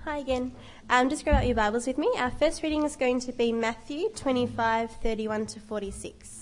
Hi again. Just grab out your Bibles with me. Our first reading is going to be Matthew 25:31 to 46.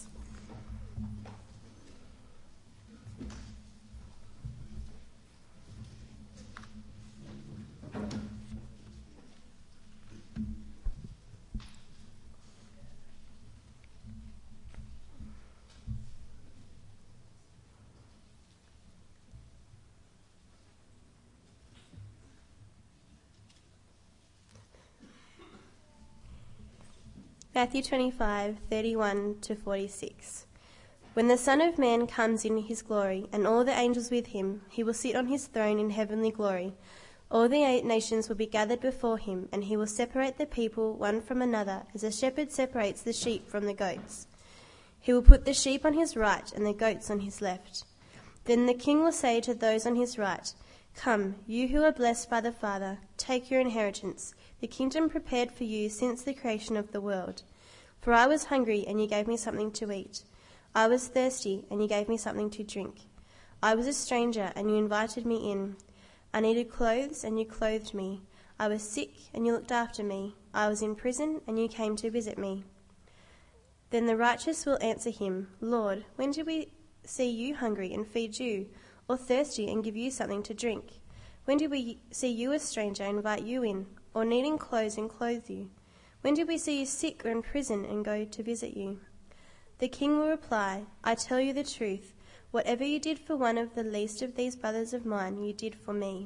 Matthew 25:31 to 46. When the Son of Man comes in his glory, and all the angels with him, he will sit on his throne in heavenly glory. All the 8 nations will be gathered before him, and he will separate the people one from another, as a shepherd separates the sheep from the goats. He will put the sheep on his right and the goats on his left. Then the king will say to those on his right, "Come, you who are blessed by the Father, take your inheritance, the kingdom prepared for you since the creation of the world. For I was hungry, and you gave me something to eat. I was thirsty, and you gave me something to drink. I was a stranger, and you invited me in. I needed clothes, and you clothed me. I was sick, and you looked after me. I was in prison, and you came to visit me." Then the righteous will answer him, "Lord, when did we see you hungry and feed you, or thirsty and give you something to drink? When did we see you a stranger and invite you in, or needing clothes and clothe you? When did we see you sick or in prison and go to visit you?" The king will reply, "I tell you the truth, whatever you did for one of the least of these brothers of mine, you did for me."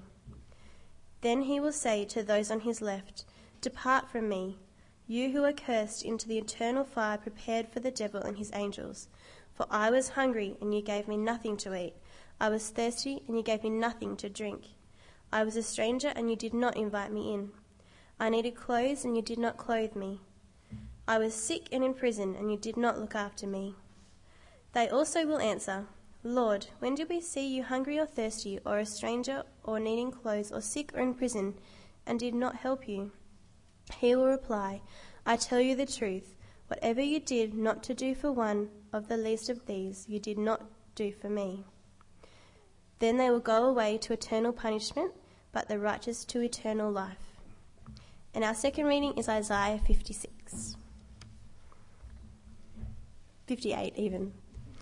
Then he will say to those on his left, "Depart from me, you who are cursed, into the eternal fire prepared for the devil and his angels. For I was hungry, and you gave me nothing to eat. I was thirsty, and you gave me nothing to drink. I was a stranger, and you did not invite me in. I needed clothes, and you did not clothe me. I was sick and in prison, and you did not look after me." They also will answer, "Lord, when did we see you hungry or thirsty, or a stranger, or needing clothes, or sick or in prison, and did not help you?" He will reply, "I tell you the truth, whatever you did not to do for one of the least of these, you did not do for me." Then they will go away to eternal punishment, but the righteous to eternal life. And our second reading is Isaiah 56. 58 even.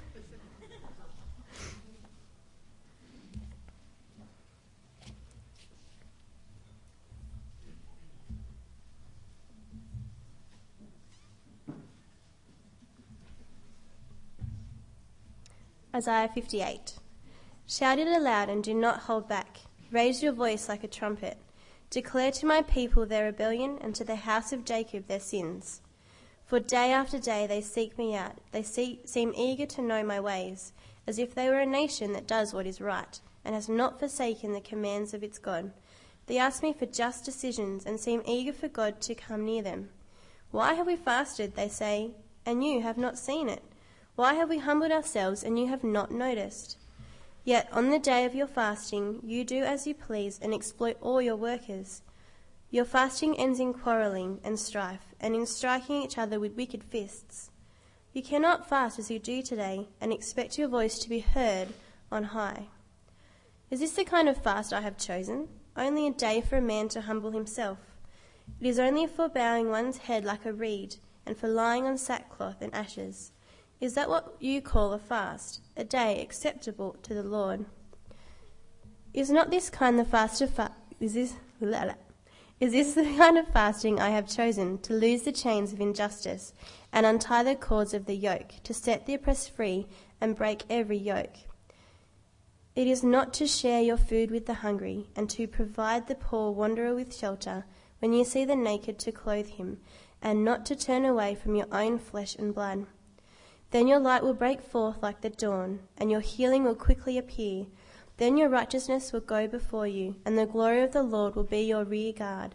Isaiah 58. Shout it aloud and do not hold back. Raise your voice like a trumpet. Declare to my people their rebellion, and to the house of Jacob their sins. For day after day they seek me out. They seem eager to know my ways, as if they were a nation that does what is right, and has not forsaken the commands of its God. They ask me for just decisions, and seem eager for God to come near them. "Why have we fasted," they say, "and you have not seen it? Why have we humbled ourselves, and you have not noticed?" Yet on the day of your fasting, you do as you please and exploit all your workers. Your fasting ends in quarrelling and strife, and in striking each other with wicked fists. You cannot fast as you do today and expect your voice to be heard on high. Is this the kind of fast I have chosen? Only a day for a man to humble himself. It is only for bowing one's head like a reed, and for lying on sackcloth and ashes. Is that what you call a fast, a day acceptable to the Lord? Is not this kind the fast of Is this the kind of fasting I have chosen, to loose the chains of injustice and untie the cords of the yoke, to set the oppressed free and break every yoke? It is not to share your food with the hungry, and to provide the poor wanderer with shelter when you see the naked, to clothe him, and not to turn away from your own flesh and blood. Then your light will break forth like the dawn, and your healing will quickly appear. Then your righteousness will go before you, and the glory of the Lord will be your rear guard.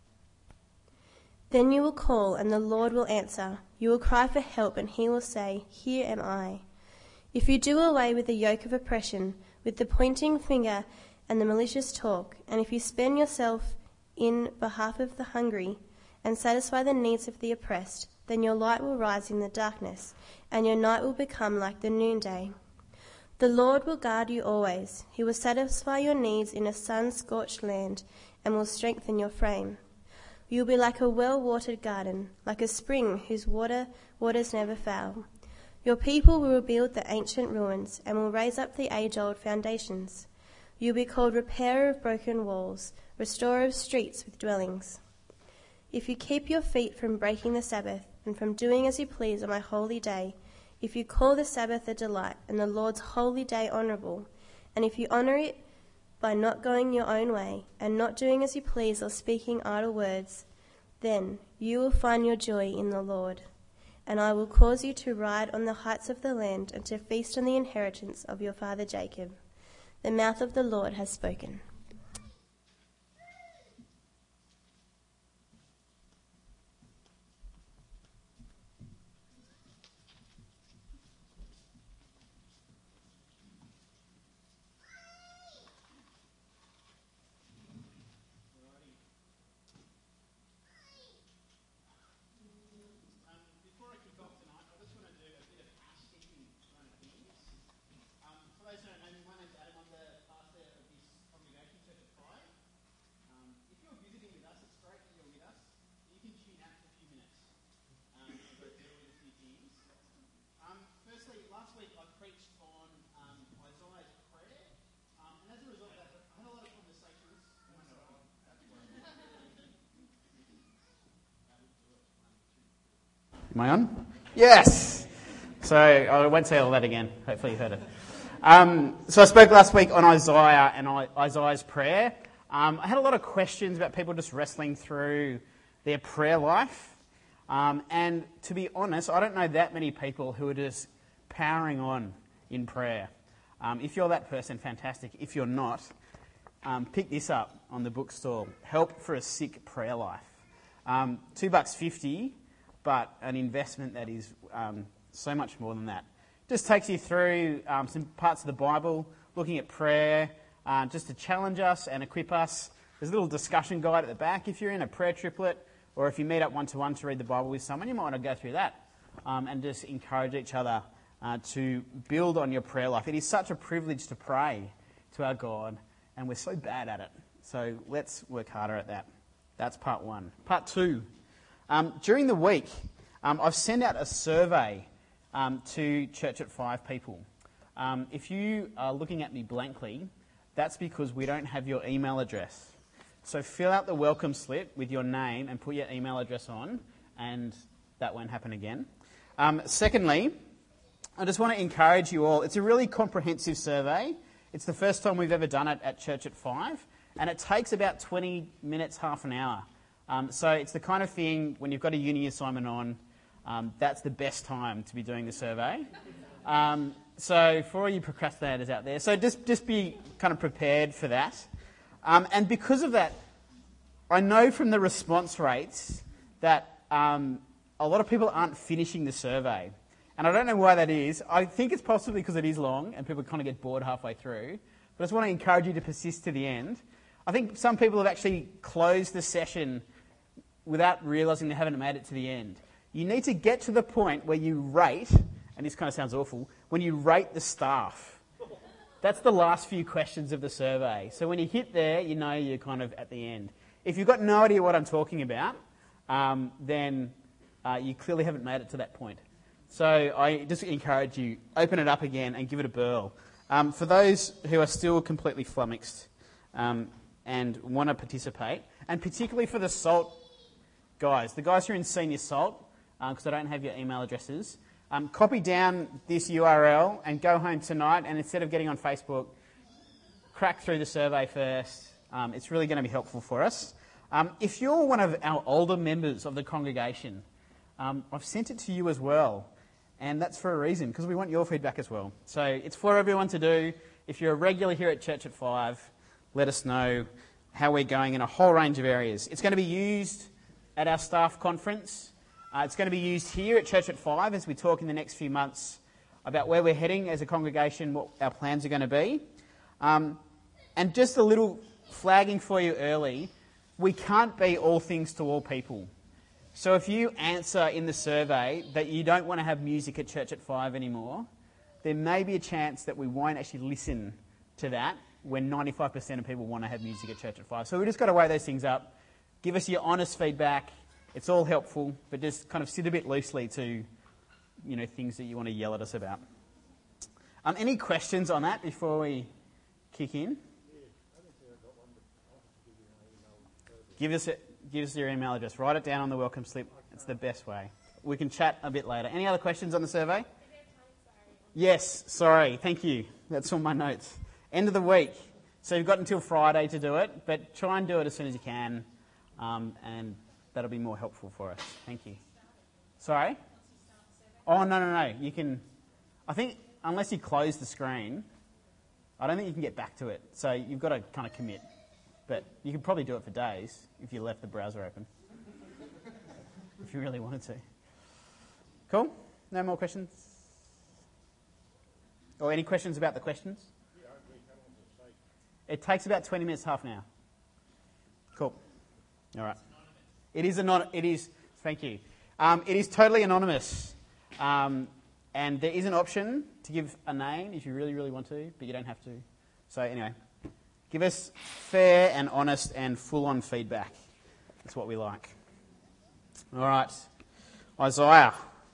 Then you will call, and the Lord will answer. You will cry for help, and he will say, "Here am I." If you do away with the yoke of oppression, with the pointing finger and the malicious talk, and if you spend yourself in behalf of the hungry, and satisfy the needs of the oppressed, then your light will rise in the darkness, and your night will become like the noonday. The Lord will guard you always. He will satisfy your needs in a sun-scorched land, and will strengthen your frame. You will be like a well-watered garden, like a spring whose waters never fail. Your people will rebuild the ancient ruins and will raise up the age-old foundations. You will be called repairer of broken walls, restorer of streets with dwellings. If you keep your feet from breaking the Sabbath and from doing as you please on my holy day, if you call the Sabbath a delight and the Lord's holy day honourable, and if you honour it by not going your own way and not doing as you please or speaking idle words, then you will find your joy in the Lord. And I will cause you to ride on the heights of the land and to feast on the inheritance of your father Jacob. The mouth of the Lord has spoken. Am I on? Yes! So I won't say all that again. Hopefully you heard it. So I spoke last week on Isaiah and Isaiah's prayer. I had a lot of questions about people just wrestling through their prayer life. And to be honest, I don't know that many people who are just powering on in prayer. If you're that person, fantastic. If you're not, pick this up on the bookstall. Help for a Sick Prayer Life. $2.50. But an investment that is so much more than that. Just takes you through some parts of the Bible, looking at prayer, just to challenge us and equip us. There's a little discussion guide at the back. If you're in a prayer triplet or if you meet up one-to-one to read the Bible with someone, you might want to go through that and just encourage each other to build on your prayer life. It is such a privilege to pray to our God, and we're so bad at it. So let's work harder at that. That's part one. Part two. During the week, I've sent out a survey to Church at 5 people. If you are looking at me blankly, that's because we don't have your email address. So fill out the welcome slip with your name and put your email address on, and that won't happen again. Secondly, I just want to encourage you all. It's a really comprehensive survey. It's the first time we've ever done it at Church at 5, and it takes about 20 minutes, half an hour. So it's the kind of thing, when you've got a uni assignment on, that's the best time to be doing the survey. So for all you procrastinators out there, so just be kind of prepared for that. And because of that, I know from the response rates that a lot of people aren't finishing the survey. And I don't know why that is. I think it's possibly because it is long and people kind of get bored halfway through. But I just want to encourage you to persist to the end. I think some people have actually closed the session without realising they haven't made it to the end. You need to get to the point where you rate, and this kind of sounds awful, when you rate the staff. That's the last few questions of the survey. So when you hit there, you know you're kind of at the end. If you've got no idea what I'm talking about, then you clearly haven't made it to that point. So I just encourage you, open it up again and give it a whirl. For those who are still completely flummoxed and want to participate, and particularly for the SALT guys, the guys who are in Senior SALT, because I don't have your email addresses, copy down this URL and go home tonight, and instead of getting on Facebook, crack through the survey first. It's really going to be helpful for us. If you're one of our older members of the congregation, I've sent it to you as well, and that's for a reason, because we want your feedback as well. So it's for everyone to do. If you're a regular here at Church at 5, let us know how we're going in a whole range of areas. It's going to be used at our staff conference. It's going to be used here at Church at 5 as we talk in the next few months about where we're heading as a congregation, what our plans are going to be. And just a little flagging for you early, we can't be all things to all people. So if you answer in the survey that you don't want to have music at Church at 5 anymore, there may be a chance that we won't actually listen to that when 95% of people want to have music at church at 5. So we've just got to weigh those things up. Give us your honest feedback. It's all helpful, but just kind of sit a bit loosely to, things that you want to yell at us about. Any questions on that before we kick in? Give us your email address. Write it down on the welcome slip. It's the best way. We can chat a bit later. Any other questions on the survey? Yes, sorry. Thank you. That's on my notes. End of the week. So you've got until Friday to do it, but try and do it as soon as you can, and that'll be more helpful for us. Thank you. Sorry? Oh, no. You can... I think unless you close the screen, I don't think you can get back to it. So you've got to kind of commit. But you could probably do it for days if you left the browser open. If you really wanted to. Cool? No more questions? Or any questions about the questions? It takes about 20 minutes, half an hour. Cool. All right. It is thank you. It is totally anonymous. And there is an option to give a name if you really, really want to, but you don't have to. So anyway, give us fair and honest and full-on feedback. That's what we like. All right. Isaiah.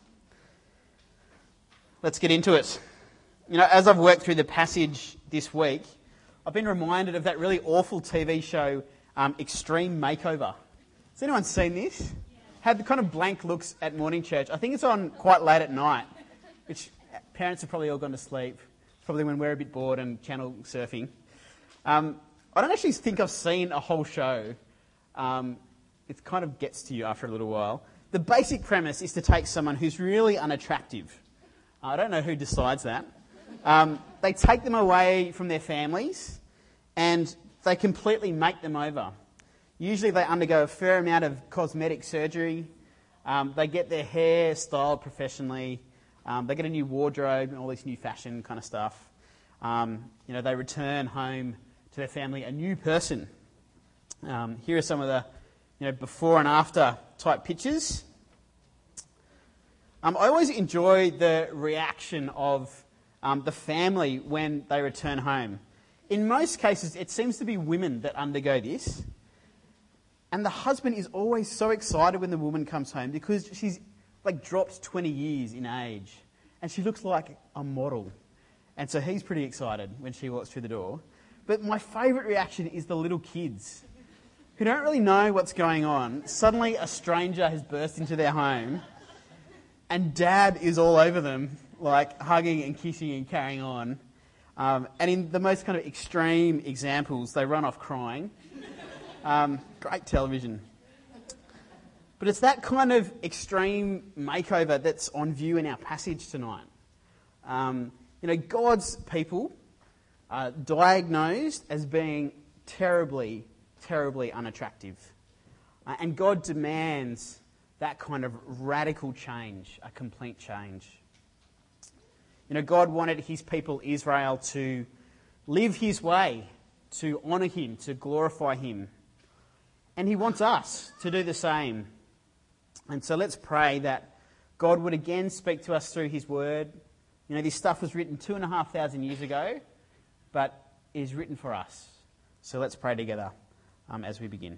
Let's get into it. As I've worked through the passage this week, I've been reminded of that really awful TV show, Extreme Makeover. Has anyone seen this? Yeah. Had the kind of blank looks at morning church. I think it's on quite late at night, which parents have probably all gone to sleep, probably when we're a bit bored and channel surfing. I don't actually think I've seen a whole show. It kind of gets to you after a little while. The basic premise is to take someone who's really unattractive. I don't know who decides that. They take them away from their families and they completely make them over. Usually they undergo a fair amount of cosmetic surgery. They get their hair styled professionally. They get a new wardrobe and all this new fashion kind of stuff. They return home to their family a new person. Here are some of the before and after type pictures. I always enjoy the reaction of the family when they return home. In most cases, it seems to be women that undergo this. And the husband is always so excited when the woman comes home because she's dropped 20 years in age. And she looks like a model. And so he's pretty excited when she walks through the door. But my favourite reaction is the little kids who don't really know what's going on. Suddenly a stranger has burst into their home and dad is all over them, hugging and kissing and carrying on. And in the most kind of extreme examples, they run off crying. Great television. But it's that kind of extreme makeover that's on view in our passage tonight. God's people are diagnosed as being terribly, terribly unattractive. And God demands that kind of radical change, a complete change. God wanted his people, Israel, to live his way, to honour him, to glorify him. And he wants us to do the same. And so let's pray that God would again speak to us through his word. This stuff was written 2,500 years ago, but is written for us. So let's pray together as we begin.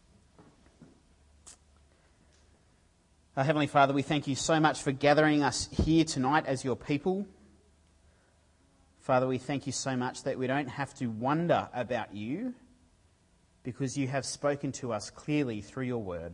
Our Heavenly Father, we thank you so much for gathering us here tonight as your people. Father, we thank you so much that we don't have to wonder about you because you have spoken to us clearly through your word.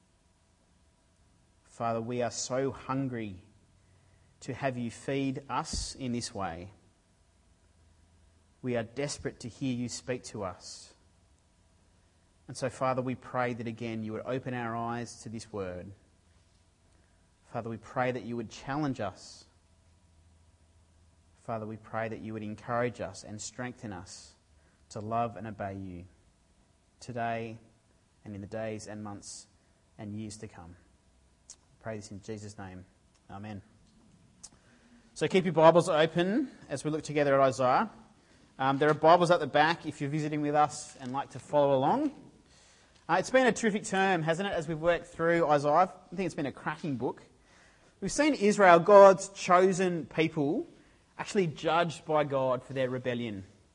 Father, we are so hungry to have you feed us in this way. We are desperate to hear you speak to us. And so, Father, we pray that again you would open our eyes to this word. Father, we pray that you would challenge us. Father, we pray that you would encourage us and strengthen us to love and obey you today and in the days and months and years to come. I pray this in Jesus' name. Amen. So keep your Bibles open as we look together at Isaiah. There are Bibles at the back if you're visiting with us and like to follow along. It's been a terrific term, hasn't it, as we've worked through Isaiah. I think it's been a cracking book. We've seen Israel, God's chosen people, actually judged by God for their rebellion.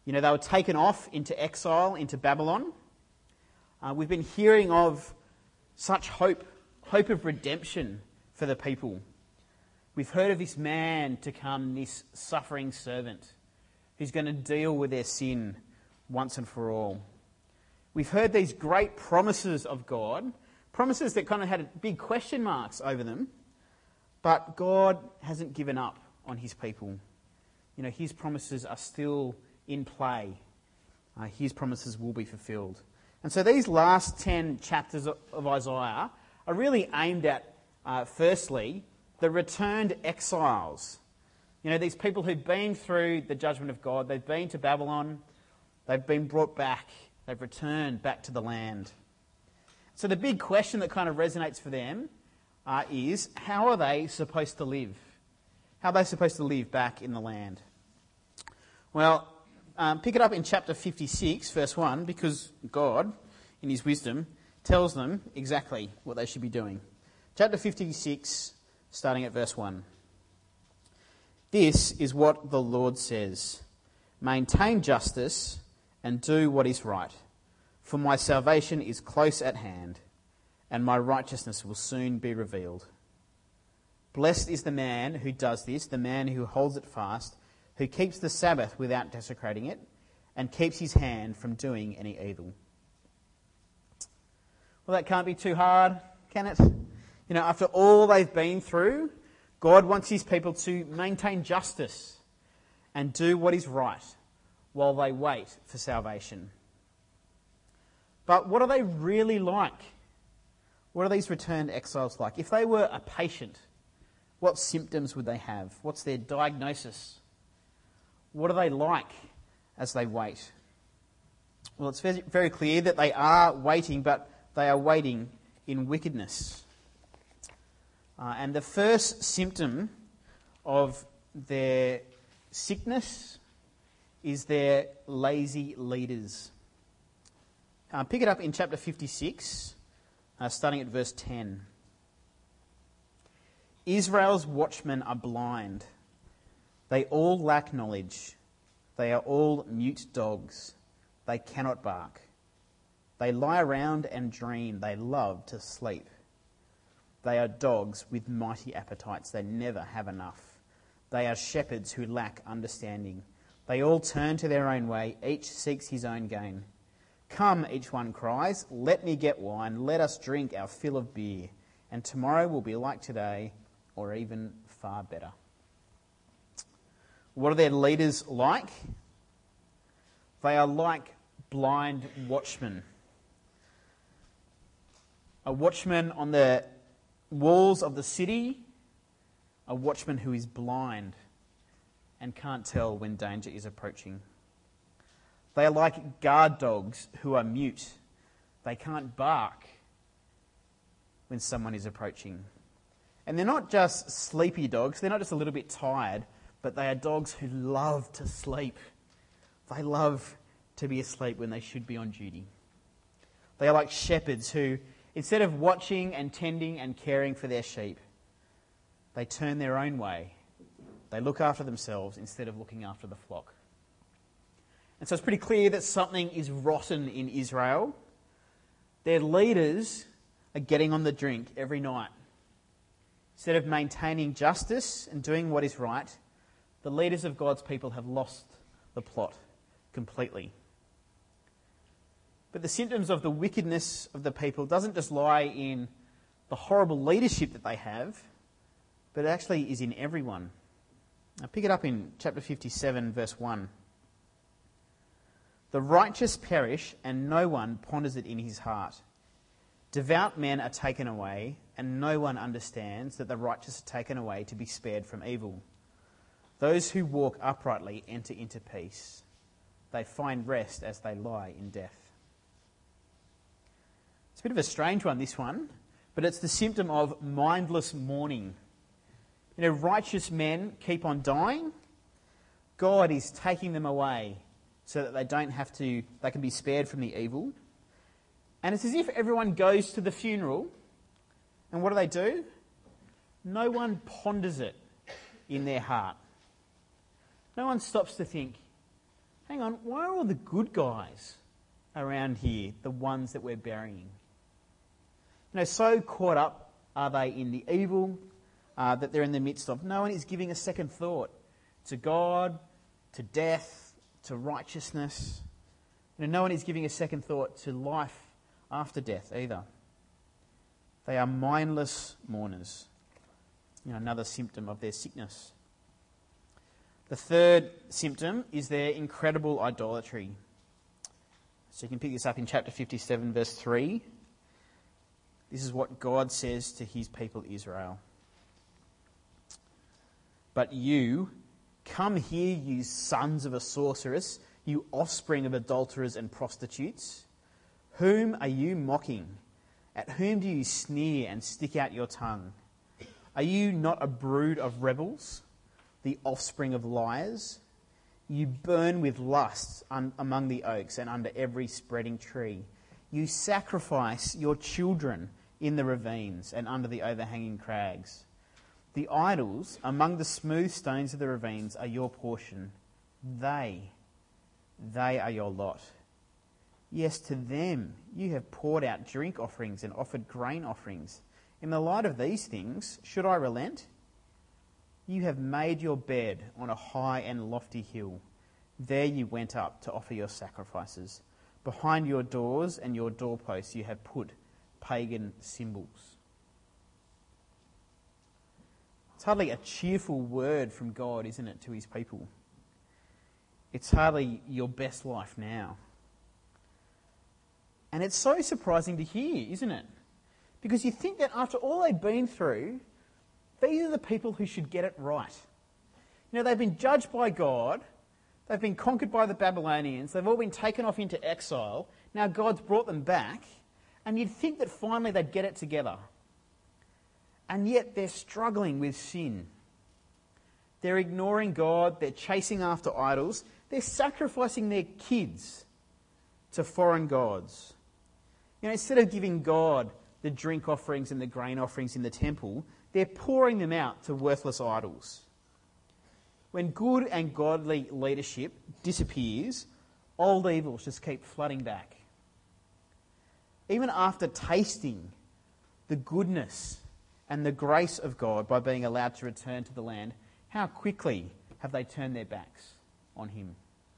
You know, they were taken off into exile, into Babylon. We've been hearing of such hope of redemption for the people. We've heard of this man to come, this suffering servant, who's going to deal with their sin once and for all. We've heard these great promises of God, promises that kind of had big question marks over them, but God hasn't given up on his people. You know, his promises are still in play. His promises will be fulfilled. And so these last 10 chapters of Isaiah are really aimed at, firstly, the returned exiles. You know, these people who've been through the judgment of God, they've been to Babylon, they've been brought back, they've returned back to the land. So the big question that kind of resonates for them is, how are they supposed to live? How are they supposed to live back in the land? Well, pick it up in chapter 56, verse 1, because God, in his wisdom, tells them exactly what they should be doing. Chapter 56, starting at verse 1. This is what the Lord says: maintain justice and do what is right, for my salvation is close at hand, and my righteousness will soon be revealed. Blessed is the man who does this, the man who holds it fast, who keeps the Sabbath without desecrating it, and keeps his hand from doing any evil. Well, that can't be too hard, can it? You know, after all they've been through, God wants his people to maintain justice and do what is right while they wait for salvation. But what are they really like? What are these returned exiles like? If they were a patient, what symptoms would they have? What's their diagnosis? What are they like as they wait? Well, it's very, very clear that they are waiting, but they are waiting in wickedness. And the first symptom of their sickness is their lazy leaders. Pick it up in chapter 56, starting at verse 10. Israel's watchmen are blind. They all lack knowledge. They are all mute dogs. They cannot bark. They lie around and dream. They love to sleep. They are dogs with mighty appetites. They never have enough. They are shepherds who lack understanding. They all turn to their own way. Each seeks his own gain. Come, each one cries, let me get wine. Let us drink our fill of beer. And tomorrow will be like today, or even far better. What are their leaders like? They are like blind watchmen. A watchman on the walls of the city, a watchman who is blind and can't tell when danger is approaching. They are like guard dogs who are mute. They can't bark when someone is approaching. And they're not just sleepy dogs, they're not just a little bit tired, but they are dogs who love to sleep. They love to be asleep when they should be on duty. They are like shepherds who, instead of watching and tending and caring for their sheep, they turn their own way. They look after themselves instead of looking after the flock. And so it's pretty clear that something is rotten in Israel. Their leaders are getting on the drink every night. Instead of maintaining justice and doing what is right, the leaders of God's people have lost the plot completely. But the symptoms of the wickedness of the people doesn't just lie in the horrible leadership that they have, but it actually is in everyone. Now pick it up in chapter 57, verse 1. The righteous perish, and no one ponders it in his heart. Devout men are taken away, and no one understands that the righteous are taken away to be spared from evil. Those who walk uprightly enter into peace. They find rest as they lie in death. It's a bit of a strange one, this one, but it's the symptom of mindless mourning. You know, righteous men keep on dying. God is taking them away so that they can be spared from the evil. And it's as if everyone goes to the funeral, and what do? No one ponders it in their heart. No one stops to think, hang on, why are all the good guys around here the ones that we're burying? So caught up are they in the evil that they're in the midst of. No one is giving a second thought to God, to death, to righteousness. No one is giving a second thought to life after death either. They are mindless mourners. Another symptom of their sickness. The third symptom is their incredible idolatry. So you can pick this up in chapter 57, verse 3. This is what God says to his people Israel. But you, come here, you sons of a sorceress, you offspring of adulterers and prostitutes. Whom are you mocking? At whom do you sneer and stick out your tongue? Are you not a brood of rebels, the offspring of liars? You burn with lust among the oaks and under every spreading tree. You sacrifice your children in the ravines and under the overhanging crags. The idols among the smooth stones of the ravines are your portion. They are your lot. Yes, to them you have poured out drink offerings and offered grain offerings. In the light of these things, should I relent? You have made your bed on a high and lofty hill. There you went up to offer your sacrifices. Behind your doors and your doorposts you have put pagan symbols. It's hardly a cheerful word from God, isn't it, to his people? It's hardly your best life now. And it's so surprising to hear, isn't it? Because you think that after all they've been through, these are the people who should get it right. They've been judged by God, they've been conquered by the Babylonians, they've all been taken off into exile, now God's brought them back, and you'd think that finally they'd get it together. And yet they're struggling with sin. They're ignoring God, they're chasing after idols, they're sacrificing their kids to foreign gods. Instead of giving God the drink offerings and the grain offerings in the temple, they're pouring them out to worthless idols. When good and godly leadership disappears, old evils just keep flooding back. Even after tasting the goodness and the grace of God by being allowed to return to the land, how quickly have they turned their backs on him?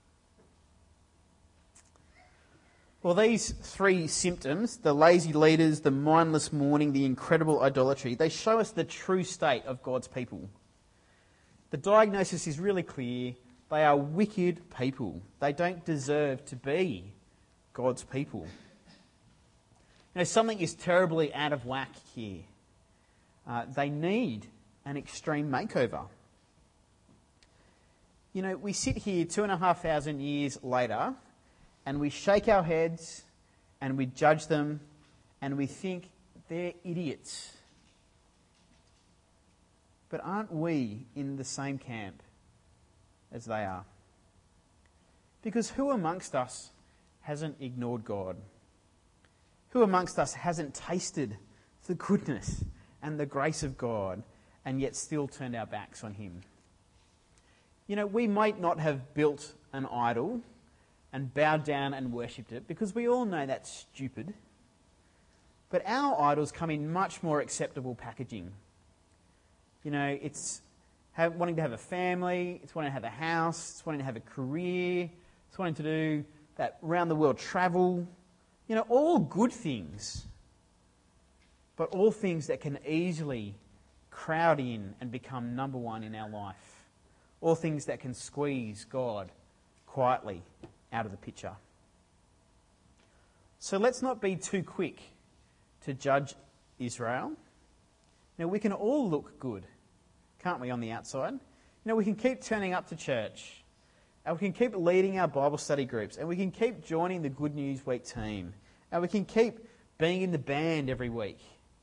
Well, these three symptoms, the lazy leaders, the mindless mourning, the incredible idolatry, they show us the true state of God's people. The diagnosis is really clear. They are wicked people. They don't deserve to be God's people. Something is terribly out of whack here. They need an extreme makeover. We sit here 2,500 years later, and we shake our heads and we judge them and we think they're idiots. But aren't we in the same camp as they are? Because who amongst us hasn't ignored God? Who amongst us hasn't tasted the goodness and the grace of God and yet still turned our backs on him? We might not have built an idol and bowed down and worshipped it, because we all know that's stupid. But our idols come in much more acceptable packaging. It's wanting to have a family, it's wanting to have a house, it's wanting to have a career, it's wanting to do that round-the-world travel. All good things, but all things that can easily crowd in and become number one in our life. All things that can squeeze God quietly out of the picture. So let's not be too quick to judge Israel. We can all look good, can't we, on the outside? We can keep turning up to church, and we can keep leading our Bible study groups, and we can keep joining the Good News Week team, and we can keep being in the band every week.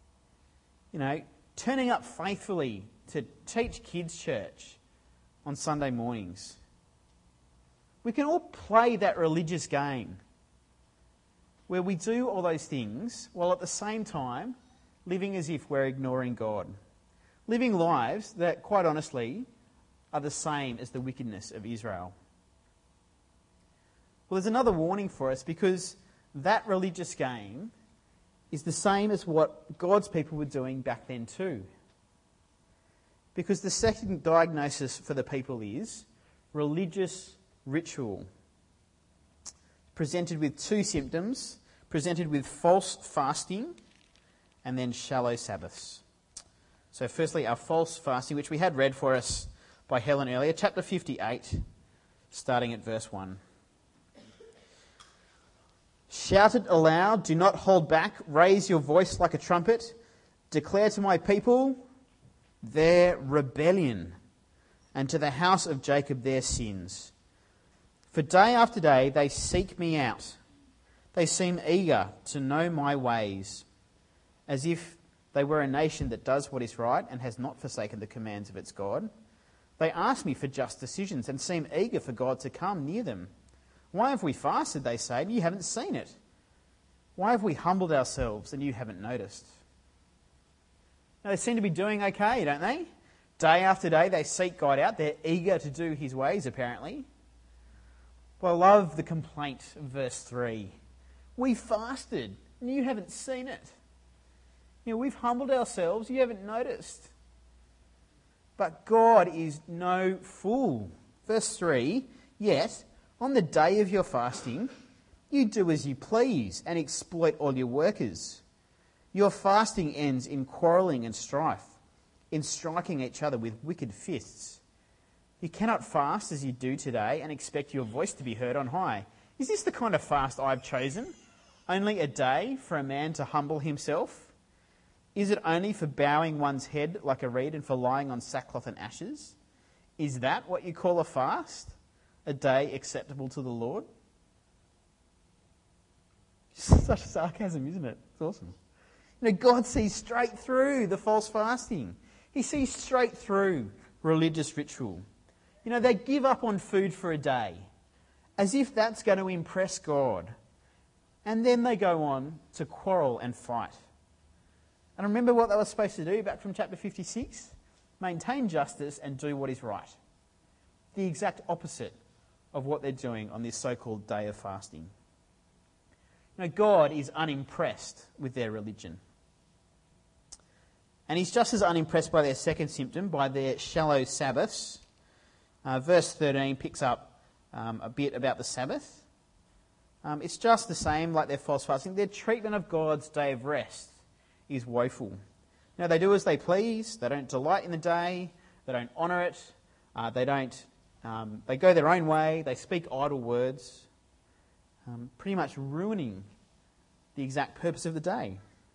Turning up faithfully to teach kids' church on Sunday mornings. We can all play that religious game where we do all those things while at the same time living as if we're ignoring God. Living lives that, quite honestly, are the same as the wickedness of Israel. Well, there's another warning for us, because that religious game is the same as what God's people were doing back then too. Because the second diagnosis for the people is religious ritual. Presented with two symptoms, presented with false fasting and then shallow Sabbaths. So firstly, our false fasting, which we had read for us by Helen earlier, chapter 58, starting at verse 1. Shout it aloud, do not hold back, raise your voice like a trumpet, declare to my people their rebellion, and to the house of Jacob their sins. For day after day they seek me out. They seem eager to know my ways, as if they were a nation that does what is right and has not forsaken the commands of its God. They ask me for just decisions and seem eager for God to come near them. Why have we fasted, they say, and you haven't seen it? Why have we humbled ourselves and you haven't noticed? Now, they seem to be doing okay, don't they? Day after day, they seek God out. They're eager to do his ways, apparently. But I love the complaint of verse 3. We fasted, and you haven't seen it. We've humbled ourselves, you haven't noticed. But God is no fool. Verse 3, yet, on the day of your fasting, you do as you please and exploit all your workers. Your fasting ends in quarrelling and strife, in striking each other with wicked fists. You cannot fast as you do today and expect your voice to be heard on high. Is this the kind of fast I've chosen? Only a day for a man to humble himself? Is it only for bowing one's head like a reed and for lying on sackcloth and ashes? Is that what you call a fast? A day acceptable to the Lord? Such sarcasm, isn't it? It's awesome. God sees straight through the false fasting. He sees straight through religious ritual. They give up on food for a day, as if that's going to impress God. And then they go on to quarrel and fight. And remember what they were supposed to do back from chapter 56? Maintain justice and do what is right. The exact opposite of what they're doing on this so-called day of fasting. God is unimpressed with their religion. And he's just as unimpressed by their second symptom, by their shallow Sabbaths. Verse 13 picks up a bit about the Sabbath. It's just the same like their false fasting. Their treatment of God's day of rest is woeful. They do as they please. They don't delight in the day. They don't honour it. They go their own way. They speak idle words, pretty much ruining the exact purpose of the day.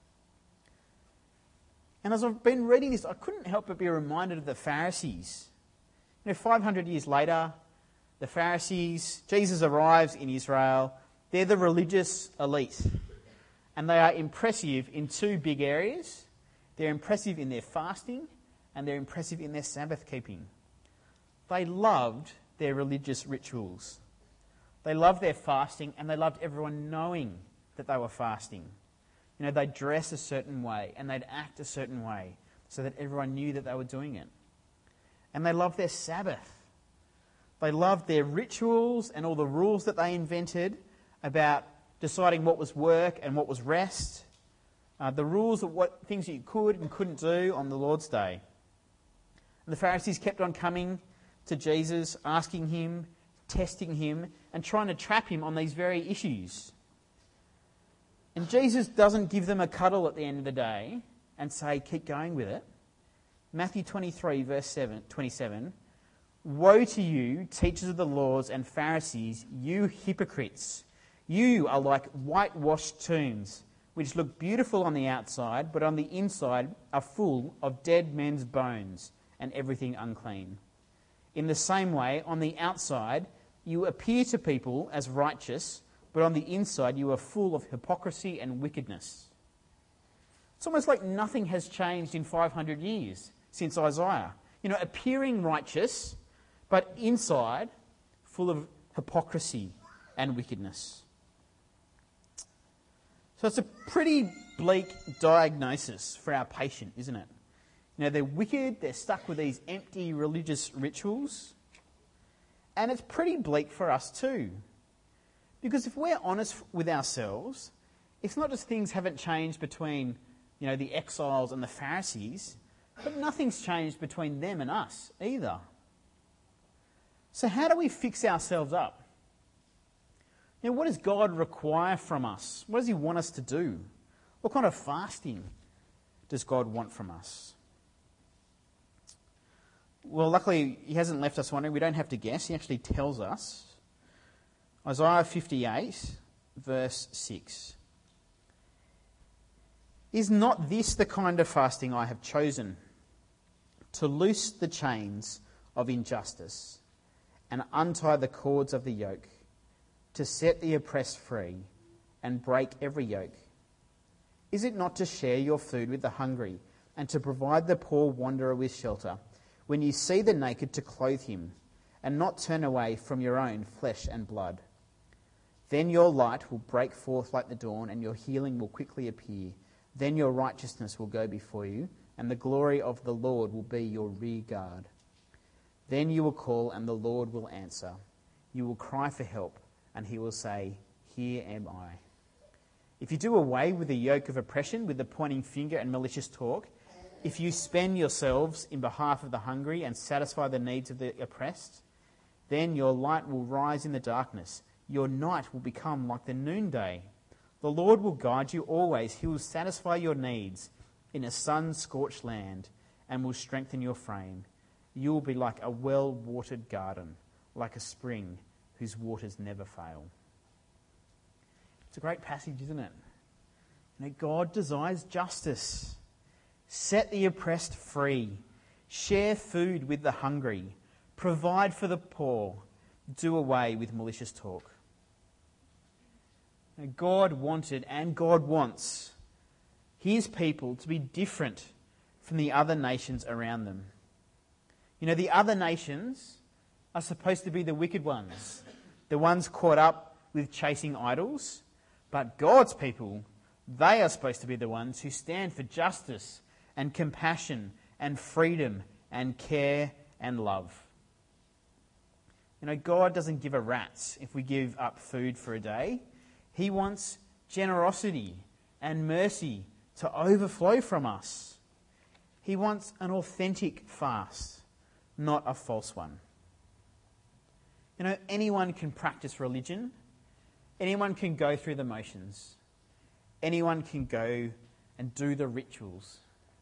And as I've been reading this, I couldn't help but be reminded of the Pharisees. 500 years later, the Pharisees, Jesus arrives in Israel. They're the religious elite. And they are impressive in two big areas. They're impressive in their fasting and they're impressive in their Sabbath keeping. They loved their religious rituals. They loved their fasting and they loved everyone knowing that they were fasting. They'd dress a certain way and they'd act a certain way so that everyone knew that they were doing it. And they loved their Sabbath. They loved their rituals and all the rules that they invented about deciding what was work and what was rest. The rules of what things you could and couldn't do on the Lord's Day. And the Pharisees kept on coming to Jesus, asking him, testing him, and trying to trap him on these very issues. And Jesus doesn't give them a cuddle at the end of the day and say, keep going with it. Matthew 23, verse 27, woe to you, teachers of the laws and Pharisees, you hypocrites! You are like whitewashed tombs, which look beautiful on the outside, but on the inside are full of dead men's bones and everything unclean. In the same way, on the outside, you appear to people as righteous, but on the inside you are full of hypocrisy and wickedness. It's almost like nothing has changed in 500 years since Isaiah. Appearing righteous, but inside full of hypocrisy and wickedness. So it's a pretty bleak diagnosis for our patient, isn't it? They're wicked, they're stuck with these empty religious rituals. And it's pretty bleak for us too. Because if we're honest with ourselves, it's not just things haven't changed between, the exiles and the Pharisees, but nothing's changed between them and us either. So how do we fix ourselves up? What does God require from us? What does he want us to do? What kind of fasting does God want from us? Well, luckily, he hasn't left us wondering. We don't have to guess. He actually tells us. Isaiah 58, verse 6. Is not this the kind of fasting I have chosen? To loose the chains of injustice and untie the cords of the yoke, to set the oppressed free and break every yoke? Is it not to share your food with the hungry and to provide the poor wanderer with shelter, when you see the naked to clothe him and not turn away from your own flesh and blood? Then your light will break forth like the dawn and your healing will quickly appear. Then your righteousness will go before you and the glory of the Lord will be your rear guard. Then you will call and the Lord will answer. You will cry for help and he will say, here am I. If you do away with the yoke of oppression, with the pointing finger and malicious talk, if you spend yourselves in behalf of the hungry and satisfy the needs of the oppressed, then your light will rise in the darkness. Your night will become like the noonday. The Lord will guide you always. He will satisfy your needs in a sun-scorched land and will strengthen your frame. You will be like a well-watered garden, like a spring whose waters never fail. It's a great passage, isn't it? God desires justice. Set the oppressed free. Share food with the hungry. Provide for the poor. Do away with malicious talk. God wanted and God wants his people to be different from the other nations around them. The other nations are supposed to be the wicked ones, the ones caught up with chasing idols. But God's people, they are supposed to be the ones who stand for justice and compassion and freedom and care and love. God doesn't give a rat's if we give up food for a day. He wants generosity and mercy to overflow from us. He wants an authentic fast, not a false one. Anyone can practice religion. Anyone can go through the motions. Anyone can go and do the rituals.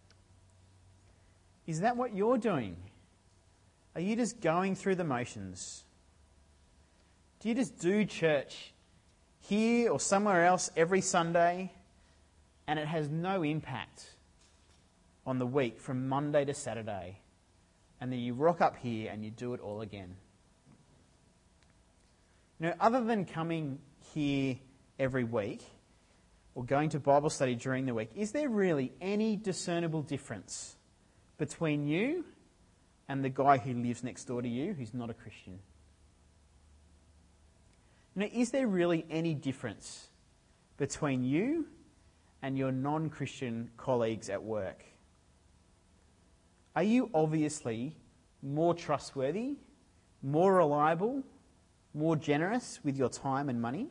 Is that what you're doing? Are you just going through the motions? Do you just do church here or somewhere else every Sunday and it has no impact on the week from Monday to Saturday, and then you rock up here and you do it all again? Other than coming here every week or going to Bible study during the week, is there really any discernible difference between you and the guy who lives next door to you who's not a Christian? Is there really any difference between you and your non-Christian colleagues at work? Are you obviously more trustworthy, more reliable, more generous with your time and money?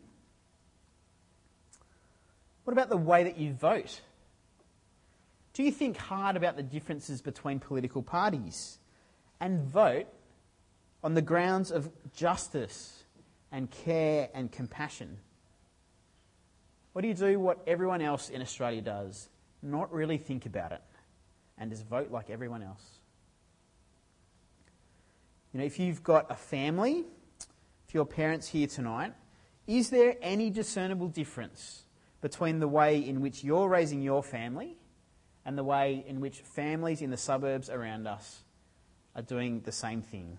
What about the way that you vote? Do you think hard about the differences between political parties and vote on the grounds of justice and care and compassion? Or do you do what everyone else in Australia does, not really think about it, and just vote like everyone else? If you've got a family, if your parents here tonight, is there any discernible difference between the way in which you're raising your family and the way in which families in the suburbs around us are doing the same thing?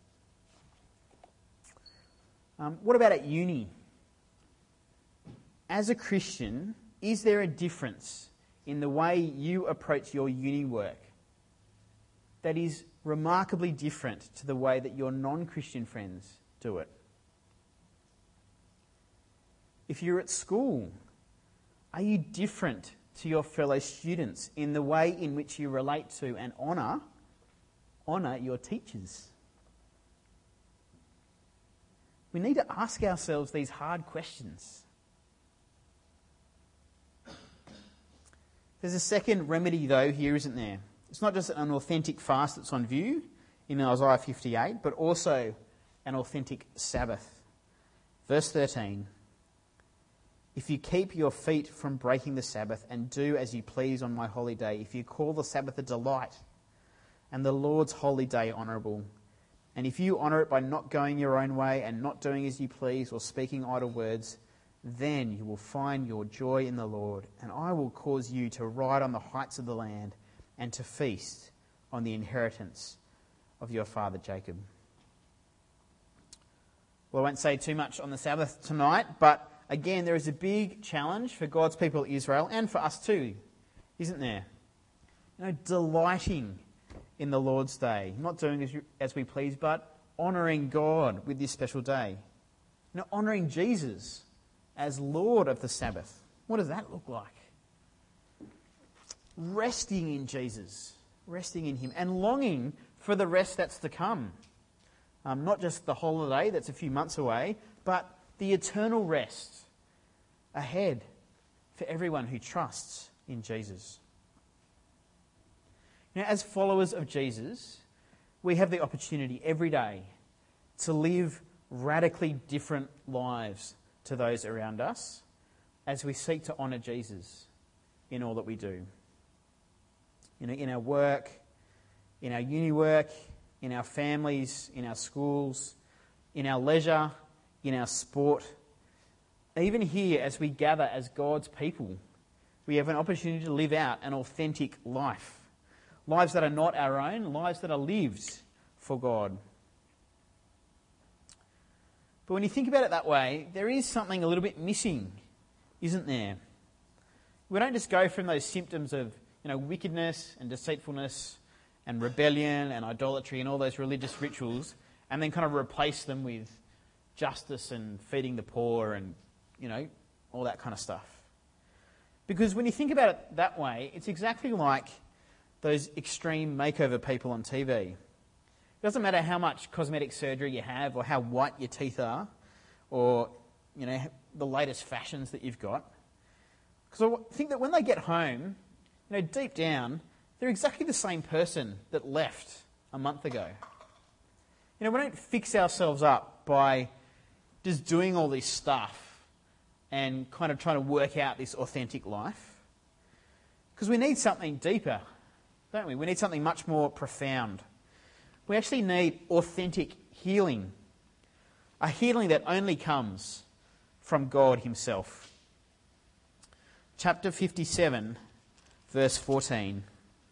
What about at uni? As a Christian, is there a difference in the way you approach your uni work that is remarkably different to the way that your non-Christian friends do it? If you're at school, are you different to your fellow students in the way in which you relate to and honour your teachers? We need to ask ourselves these hard questions. There's a second remedy, though, here, isn't there? It's not just an authentic fast that's on view in Isaiah 58, but also an authentic Sabbath. Verse 13, if you keep your feet from breaking the Sabbath and do as you please on my holy day, if you call the Sabbath a delight and the Lord's holy day honourable, and if you honour it by not going your own way and not doing as you please or speaking idle words, then you will find your joy in the Lord, and I will cause you to ride on the heights of the land and to feast on the inheritance of your father Jacob. Well, I won't say too much on the Sabbath tonight, but again, there is a big challenge for God's people Israel and for us too, isn't there? Delighting in the Lord's day, not doing as we please, but honouring God with this special day. Honouring Jesus as Lord of the Sabbath. What does that look like? Resting in Jesus, resting in him, and longing for the rest that's to come. Not just the holiday that's a few months away, but the eternal rest ahead for everyone who trusts in Jesus. As followers of Jesus, we have the opportunity every day to live radically different lives to those around us as we seek to honour Jesus in all that we do. In our work, in our uni work, in our families, in our schools, in our leisure, in our sport. Even here, as we gather as God's people, we have an opportunity to live out an authentic life. Lives that are not our own, lives that are lived for God. But when you think about it that way, there is something a little bit missing, isn't there? We don't just go from those symptoms of wickedness and deceitfulness and rebellion and idolatry and all those religious rituals and then kind of replace them with justice and feeding the poor and, all that kind of stuff. Because when you think about it that way, it's exactly like those extreme makeover people on TV. It doesn't matter how much cosmetic surgery you have or how white your teeth are or, the latest fashions that you've got. Because I think that when they get home, deep down, they're exactly the same person that left a month ago. We don't fix ourselves up by just doing all this stuff and kind of trying to work out this authentic life. Because we need something deeper, don't we? We need something much more profound. We actually need authentic healing. A healing that only comes from God himself. Chapter 57, verse 14.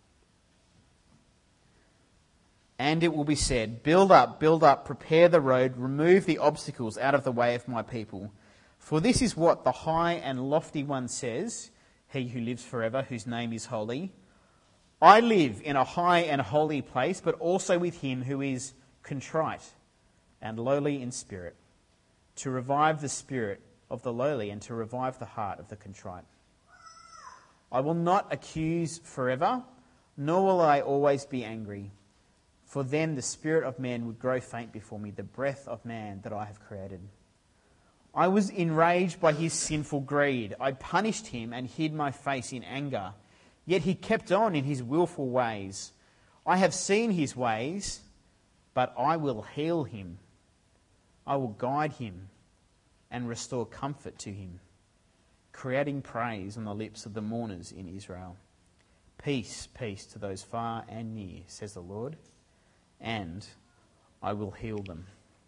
And it will be said, build up, prepare the road, remove the obstacles out of the way of my people. For this is what the high and lofty one says, he who lives forever, whose name is holy. I live in a high and holy place, but also with him who is contrite and lowly in spirit, to revive the spirit of the lowly and to revive the heart of the contrite. I will not accuse forever, nor will I always be angry. For then the spirit of man would grow faint before me, the breath of man that I have created. I was enraged by his sinful greed. I punished him and hid my face in anger. Yet he kept on in his willful ways. I have seen his ways, but I will heal him. I will guide him and restore comfort to him, creating praise on the lips of the mourners in Israel. Peace, peace to those far and near, says the Lord, and I will heal them.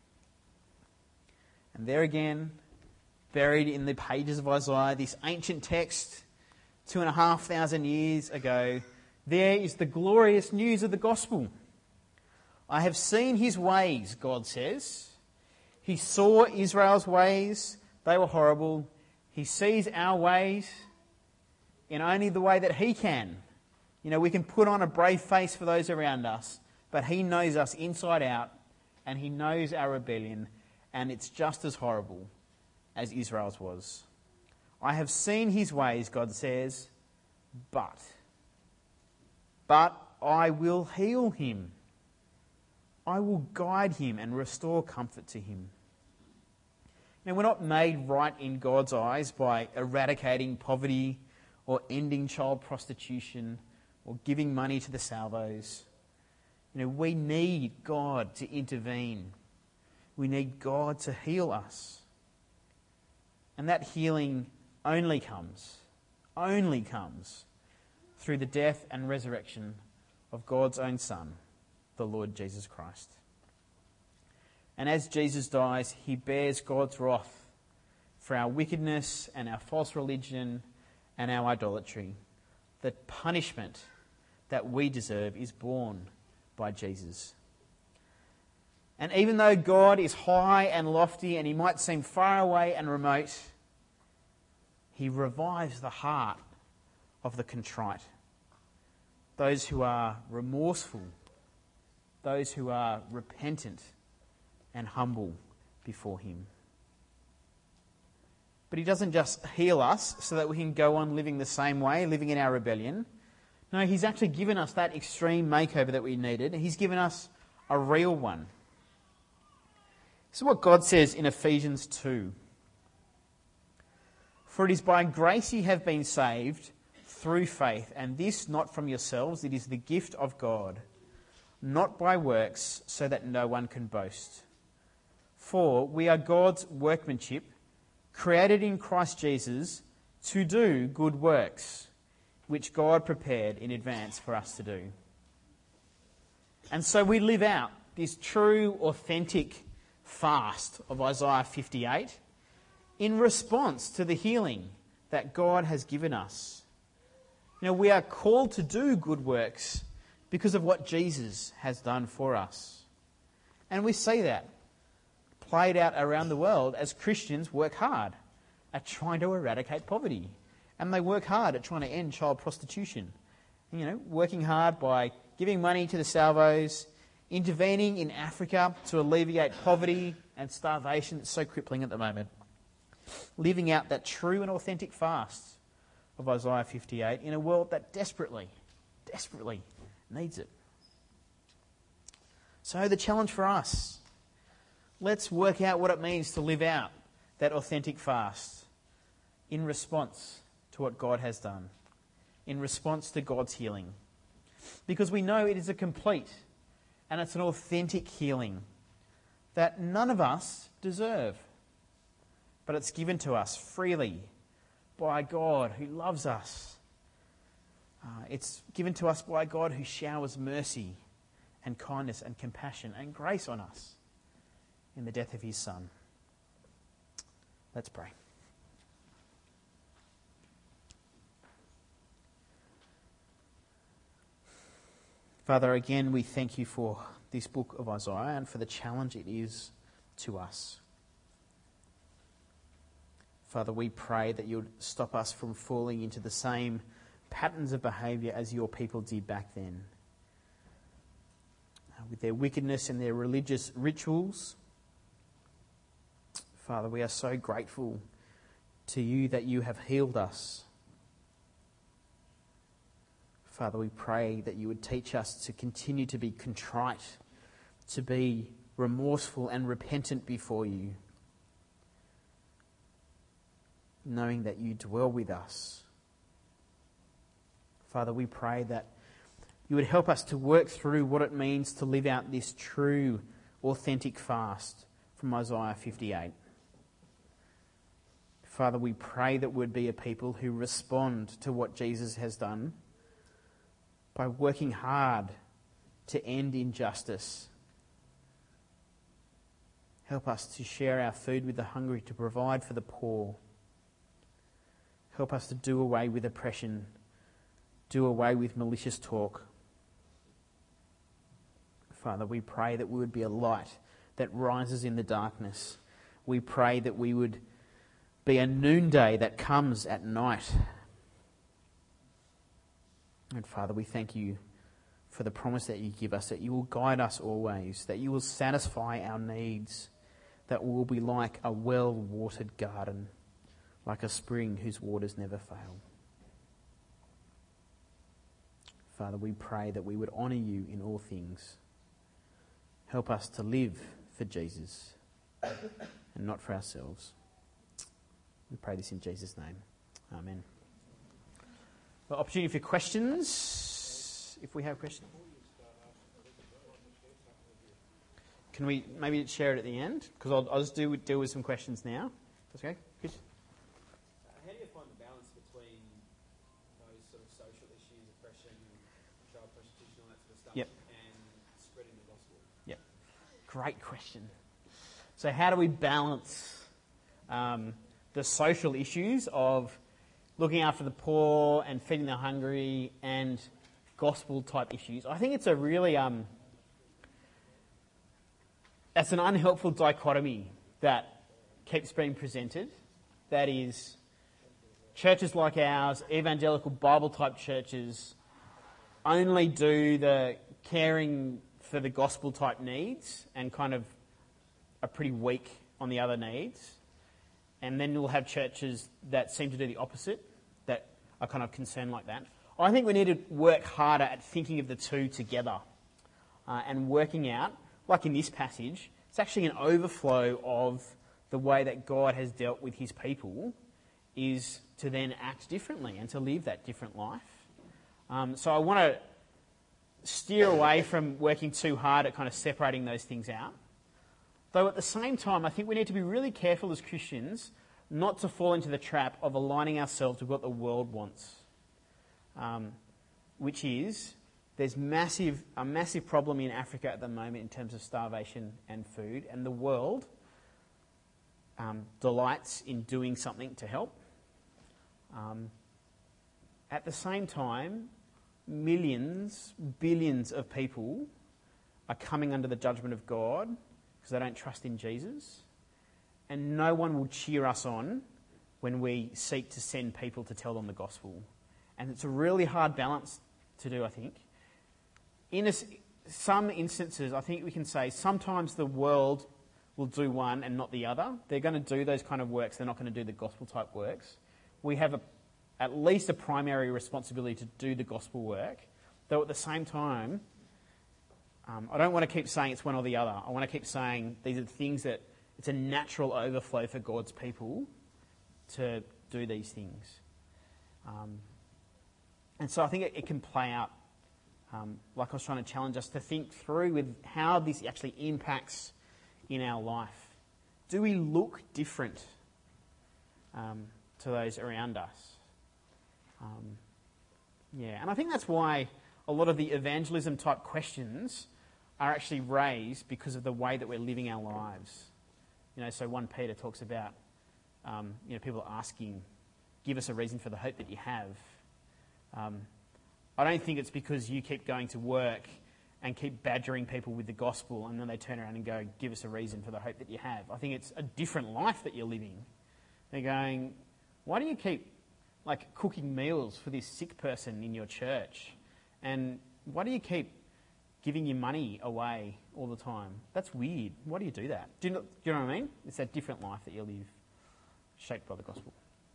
And there again, buried in the pages of Isaiah, this ancient text, 2,500 years ago, there is the glorious news of the gospel. I have seen his ways, God says. He saw Israel's ways. They were horrible. He sees our ways in only the way that he can. We can put on a brave face for those around us, but he knows us inside out, and he knows our rebellion, and it's just as horrible as Israel's was. I have seen his ways, God says, but I will heal him. I will guide him and restore comfort to him. Now, we're not made right in God's eyes by eradicating poverty or ending child prostitution or giving money to the salvos. We need God to intervene. We need God to heal us. And that healing only comes through the death and resurrection of God's own Son, the Lord Jesus Christ. And as Jesus dies, he bears God's wrath for our wickedness and our false religion and our idolatry. The punishment that we deserve is borne by Jesus. And even though God is high and lofty and he might seem far away and remote, he revives the heart of the contrite, those who are remorseful, those who are repentant and humble before him. But he doesn't just heal us so that we can go on living the same way, living in our rebellion. No, he's actually given us that extreme makeover that we needed. He's given us a real one. This is what God says in Ephesians 2. For it is by grace ye have been saved through faith, and this not from yourselves, it is the gift of God, not by works, so that no one can boast. For we are God's workmanship, created in Christ Jesus to do good works, which God prepared in advance for us to do. And so we live out this true, authentic fast of Isaiah 58 in response to the healing that God has given us. We are called to do good works because of what Jesus has done for us. And we see that played out around the world as Christians work hard at trying to eradicate poverty. And they work hard at trying to end child prostitution. Working hard by giving money to the salvos, intervening in Africa to alleviate poverty and starvation that's so crippling at the moment. Living out that true and authentic fast of Isaiah 58 in a world that desperately needs it. So the challenge for us, let's work out what it means to live out that authentic fast in response to what God has done, in response to God's healing. Because we know it is a complete and it's an authentic healing that none of us deserve. But it's given to us freely by God who loves us. It's given to us by God who showers mercy and kindness and compassion and grace on us in the death of his Son. Let's pray. Father, again, we thank you for this book of Isaiah and for the challenge it is to us. Father, we pray that you'd stop us from falling into the same patterns of behaviour as your people did back then. With their wickedness and their religious rituals. Father, we are so grateful to you that you have healed us. Father, we pray that you would teach us to continue to be contrite, to be remorseful and repentant before you, knowing that you dwell with us. Father, we pray that you would help us to work through what it means to live out this true, authentic fast from Isaiah 58. Father, we pray that we'd be a people who respond to what Jesus has done by working hard to end injustice. Help us to share our food with the hungry, to provide for the poor. Help us to do away with oppression, do away with malicious talk. Father, we pray that we would be a light that rises in the darkness. We pray that we would be a noonday that comes at night. And Father, we thank you for the promise that you give us, that you will guide us always, that you will satisfy our needs, that we will be like a well-watered garden, like a spring whose waters never fail. Father, we pray that we would honour you in all things. Help us to live for Jesus. And and not for ourselves. We pray this in Jesus' name. Amen. Well, opportunity for questions, if we have questions. Can we maybe share it at the end? Because I'll just deal with some questions now. That's okay? Chris? How do you find the balance between those sort of social issues, oppression, child prostitution, all that sort of stuff, Yep. and spreading the gospel? Yep. Great question. So how do we balance the social issues of looking after the poor and feeding the hungry and gospel-type issues? I think it's a really... that's an unhelpful dichotomy that keeps being presented. That is, churches like ours, evangelical Bible-type churches, only do the caring for the gospel-type needs and kind of are pretty weak on the other needs. And then we'll have churches that seem to do the opposite, that are kind of concerned like that. I think we need to work harder at thinking of the two together and working out, like in this passage, it's actually an overflow of the way that God has dealt with his people is to then act differently and to live that different life. So I want to steer away from working too hard at kind of separating those things out. Though at the same time, I think we need to be really careful as Christians not to fall into the trap of aligning ourselves with what the world wants, which is there's a massive problem in Africa at the moment in terms of starvation and food, and the world delights in doing something to help. At the same time, millions, billions of people are coming under the judgment of God because they don't trust in Jesus, and no one will cheer us on when we seek to send people to tell them the gospel. And it's a really hard balance to do, I think. In some instances, I think we can say sometimes the world will do one and not the other. They're going to do those kind of works. They're not going to do the gospel-type works. We have at least a primary responsibility to do the gospel work, though at the same time, I don't want to keep saying it's one or the other. I want to keep saying these are the things that it's a natural overflow for God's people to do these things. And so I think it can play out, like I was trying to challenge us to think through with how this actually impacts in our life. Do we look different to those around us? And I think that's why a lot of the evangelism type questions are actually raised because of the way that we're living our lives. So 1 Peter talks about, people asking, give us a reason for the hope that you have. I don't think it's because you keep going to work and keep badgering people with the gospel and then they turn around and go, give us a reason for the hope that you have. I think it's a different life that you're living. They're going, why do you keep cooking meals for this sick person in your church? And why do you keep giving your money away all the time? That's weird. Why do you do that? Do you know what I mean? It's that different life that you live, shaped by the gospel.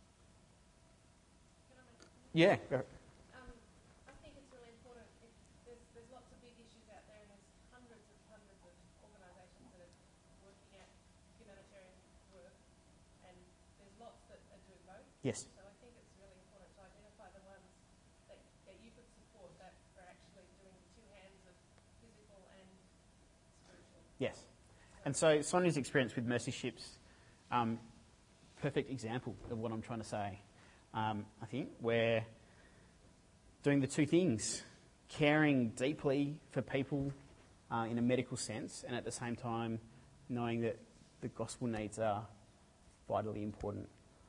Yeah. Go ahead. I think it's really important. There's lots of big issues out there, and there's hundreds of organisations that are working at humanitarian work, and there's lots that are doing both. Yes. So I think it's really important to identify the ones that you could support that are actually doing the two hands of physical and spiritual. Yes. And so Sonia's experience with Mercy Ships, perfect example of what I'm trying to say. I think we're doing the two things, caring deeply for people in a medical sense, and at the same time knowing that the gospel needs are vitally important.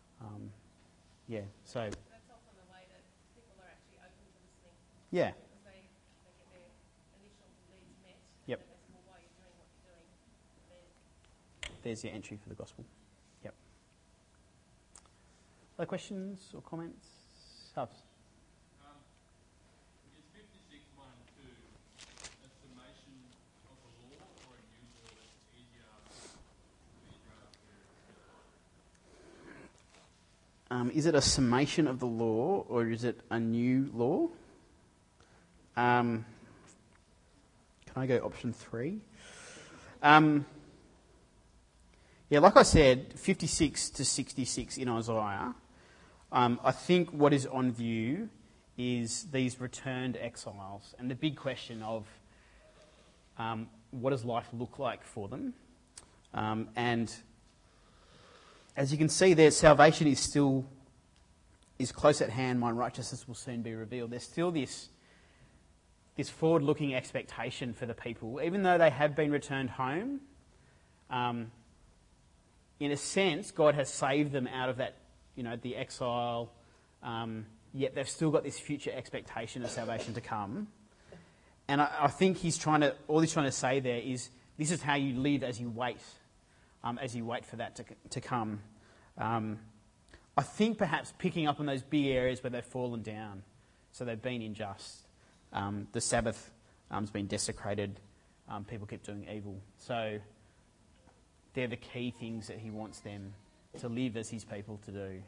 So that's often the way that people are actually open to listening. Yeah. Because they get their initial needs met. Yep. And they say, well, why are you doing what you're doing? There's your entry for the gospel. Yep. Other questions or comments? Hubs? Is 56:1 and 2 a summation of the law or a new law that's easier for Israel to Is it a summation of the law or is it a new law? Can I go option 3? Yeah, like I said, 56 to 66 in Isaiah, I think what is on view is these returned exiles and the big question of what does life look like for them? And as you can see there, salvation is close at hand. My righteousness will soon be revealed. There's still this forward-looking expectation for the people, even though they have been returned home. In a sense, God has saved them out of that, the exile. Yet they've still got this future expectation of salvation to come. And I think all he's trying to say there is, this is how you live as you wait for that to come. I think perhaps picking up on those big areas where they've fallen down, so they've been unjust. The Sabbath has been desecrated. People keep doing evil. So they're the key things that he wants them to live as his people to do.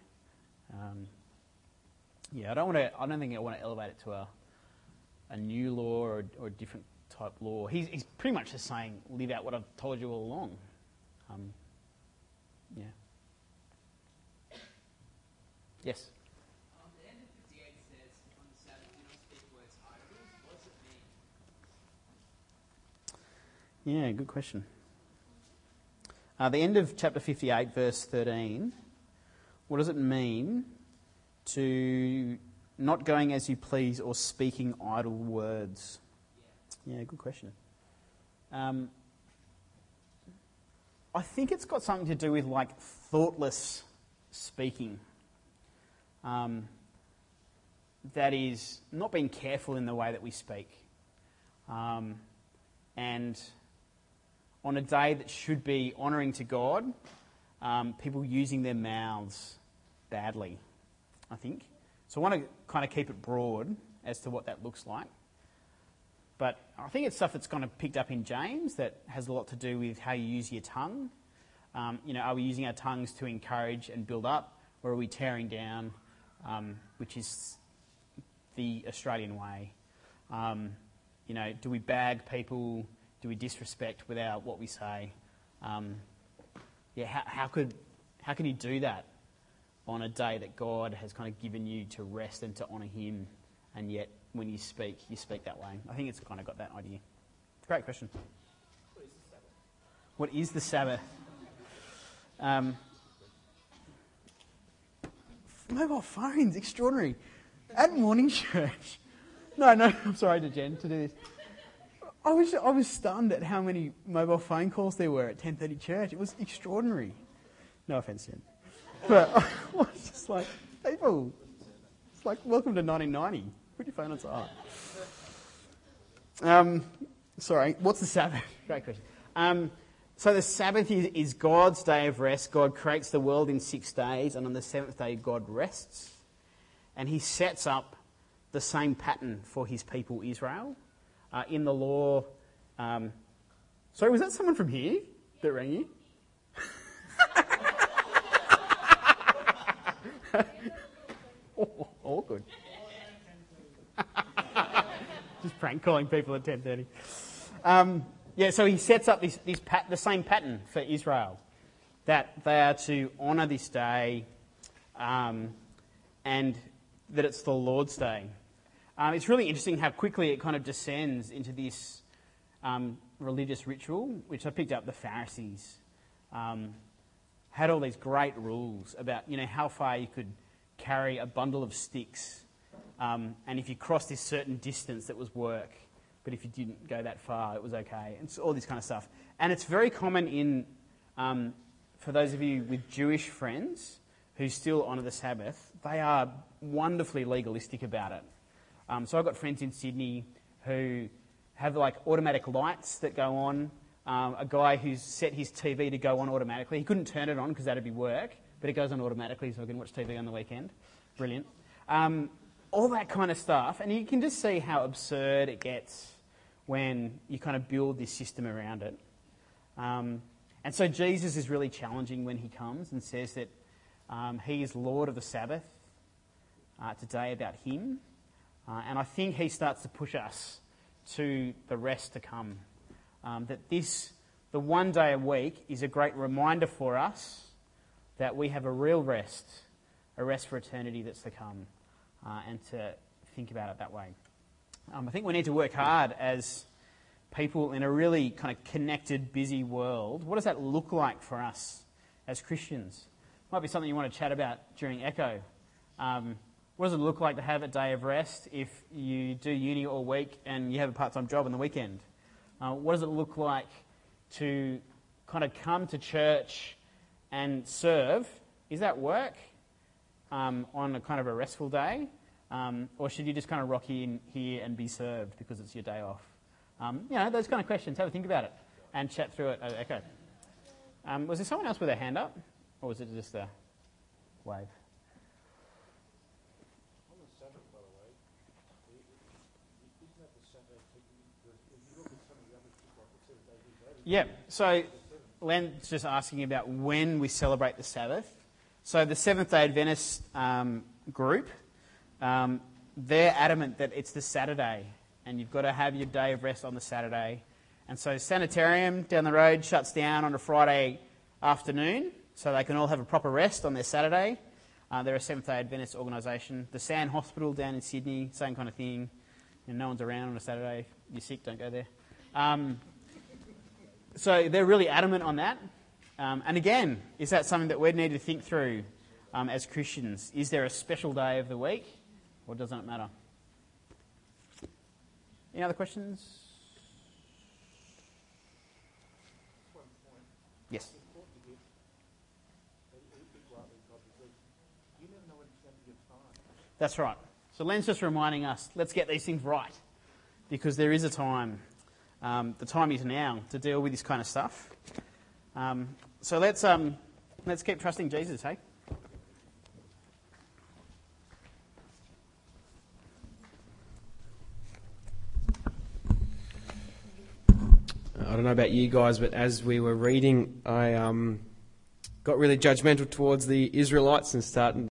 I don't think I want to elevate it to a new law or a different type law. He's pretty much just saying, live out what I've told you all along. Yes? The end of 58 says, on the Sabbath, do not speak words idly. What does it mean? Yeah, good question. The end of chapter 58, verse 13, what does it mean to not going as you please or speaking idle words? Yeah, good question. I think it's got something to do with thoughtless speaking. That is not being careful in the way that we speak. And on a day that should be honouring to God, people using their mouths badly, I think. So I want to kind of keep it broad as to what that looks like. But I think it's stuff that's kind of picked up in James that has a lot to do with how you use your tongue. Are we using our tongues to encourage and build up, or are we tearing down, which is the Australian way? Do we bag people? Do we disrespect without what we say? How can you do that on a day that God has kind of given you to rest and to honour him, and yet when you speak that way? I think it's kind of got that idea. Great question. What is the Sabbath? Mobile phones, extraordinary. At morning church. No, I'm sorry to Jen to do this. I was stunned at how many mobile phone calls there were at 10:30 church. It was extraordinary. No offence, Jen. But I was just like, people, it's like, welcome to 1990. Put your phone on silent. Sorry, what's the Sabbath? Great question. So the Sabbath is God's day of rest. God creates the world in 6 days, and on the seventh day God rests. And he sets up the same pattern for his people Israel. In the law... sorry, was that someone from here that rang you? Awkward. Just prank calling people at 10:30. So he sets up the same pattern for Israel, that they are to honour this day, and that it's the Lord's day. It's really interesting how quickly it kind of descends into this religious ritual, which I picked up the Pharisees had all these great rules about, how far you could carry a bundle of sticks, and if you crossed this certain distance, that was work. But if you didn't go that far, it was okay. And so all this kind of stuff. And it's very common for those of you with Jewish friends who still honour the Sabbath, they are wonderfully legalistic about it. So I've got friends in Sydney who have automatic lights that go on. A guy who's set his TV to go on automatically. He couldn't turn it on because that'd be work, but it goes on automatically so I can watch TV on the weekend. Brilliant. All that kind of stuff. And you can just see how absurd it gets when you kind of build this system around it. And so Jesus is really challenging when he comes and says that he is Lord of the Sabbath today, about him. And I think he starts to push us to the rest to come. That this the one day a week is a great reminder for us that we have a real rest, a rest for eternity that's to come, and to think about it that way. I think we need to work hard as people in a really kind of connected, busy world. What does that look like for us as Christians? Might be something you want to chat about during Echo. What does it look like to have a day of rest if you do uni all week and you have a part-time job on the weekend? What does it look like to kind of come to church and serve? Is that work on a kind of a restful day? Or should you just kind of rock in here and be served because it's your day off? Those kind of questions. Have a think about it and chat through it at Echo. Was there someone else with their hand up? Or was it just a wave? On the Sabbath, by the way, isn't that the Sabbath? If you look at some of the other people, like the 7 days in Sabbath. Yeah, so Len's just asking about when we celebrate the Sabbath. So the Seventh-day Adventist group, they're adamant that it's the Saturday, and you've got to have your day of rest on the Saturday. And so Sanitarium down the road shuts down on a Friday afternoon, so they can all have a proper rest on their Saturday. They're a Seventh-day Adventist organisation. The San Hospital down in Sydney, same kind of thing. No one's around on a Saturday. If you're sick, don't go there. So they're really adamant on that. And again, is that something that we need to think through as Christians? Is there a special day of the week, or doesn't it matter? Any other questions? One point. Yes. It's important to get rightly God, because you never know when it's going to be your time. That's right. So Len's just reminding us, let's get these things right, because there is a time. The time is now to deal with this kind of stuff. So let's keep trusting Jesus, hey? I don't know about you guys, but as we were reading, I got really judgmental towards the Israelites and started